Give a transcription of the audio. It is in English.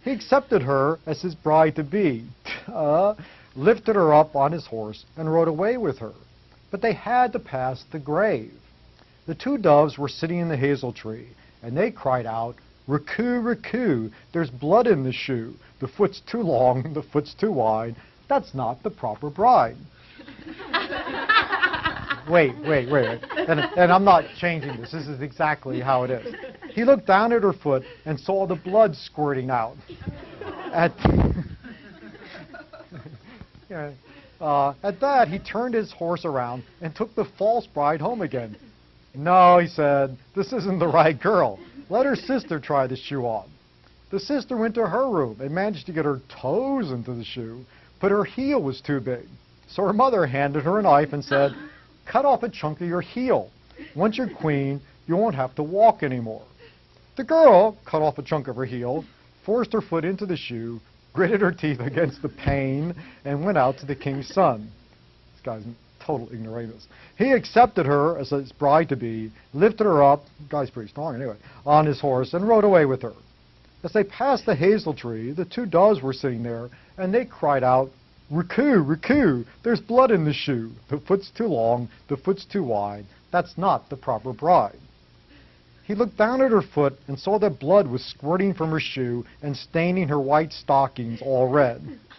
He accepted her as his bride-to-be, lifted her up on his horse, and rode away with her. But they had to pass the grave. The two doves were sitting in the hazel tree, and they cried out, "Riku, Riku, there's blood in the shoe. The foot's too long, the foot's too wide. That's not the proper bride." Wait. And I'm not changing this. This is exactly how it is. He looked down at her foot and saw the blood squirting out. At that, he turned his horse around and took the false bride home again. "No," he said, "this isn't the right girl. Let her sister try the shoe on." The sister went to her room and managed to get her toes into the shoe, but her heel was too big. So her mother handed her a knife and said, "Cut off a chunk of your heel. Once you're queen, you won't have to walk anymore." The girl cut off a chunk of her heel, forced her foot into the shoe, gritted her teeth against the pain, and went out to the king's son. This guy's total ignoramus. He accepted her as his bride-to-be, lifted her up, the guy's pretty strong anyway, on his horse, and rode away with her. As they passed the hazel tree, the two doves were sitting there, and they cried out, "Riku, Riku, there's blood in the shoe. The foot's too long, the foot's too wide. That's not the proper bride." He looked down at her foot and saw that blood was squirting from her shoe and staining her white stockings all red.